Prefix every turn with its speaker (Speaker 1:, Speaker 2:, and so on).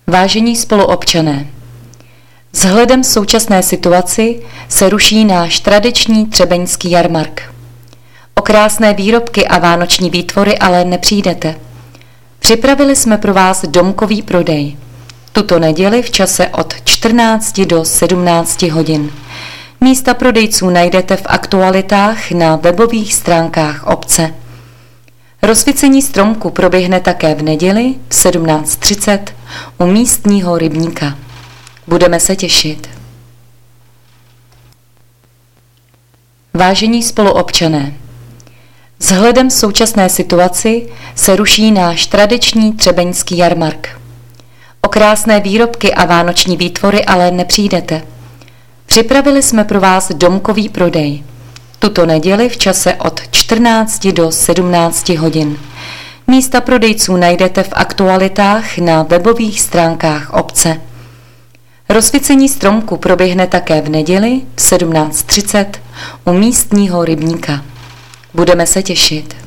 Speaker 1: Vážení spoluobčané, vzhledem k současné situaci se ruší náš tradiční třebeňský jarmark. O krásné výrobky a vánoční výtvory ale nepřijdete. Připravili jsme pro vás domkový prodej. Tuto neděli v čase od 14 do 17 hodin. Místa prodejců najdete v aktualitách na webových stránkách obce. Rozsvícení stromku proběhne také v neděli v 17:30 u místního rybníka. Budeme se těšit. Vážení spoluobčané, vzhledem k současné situaci se ruší náš tradiční třebeňský jarmark. O krásné výrobky a vánoční výtvory ale nepřijdete. Připravili jsme pro vás domkový prodej. Tuto neděli v čase od 14 do 17 hodin. Místa prodejců najdete v aktualitách na webových stránkách obce. Rozsvícení stromku proběhne také v neděli v 17:30 u místního rybníka. Budeme se těšit.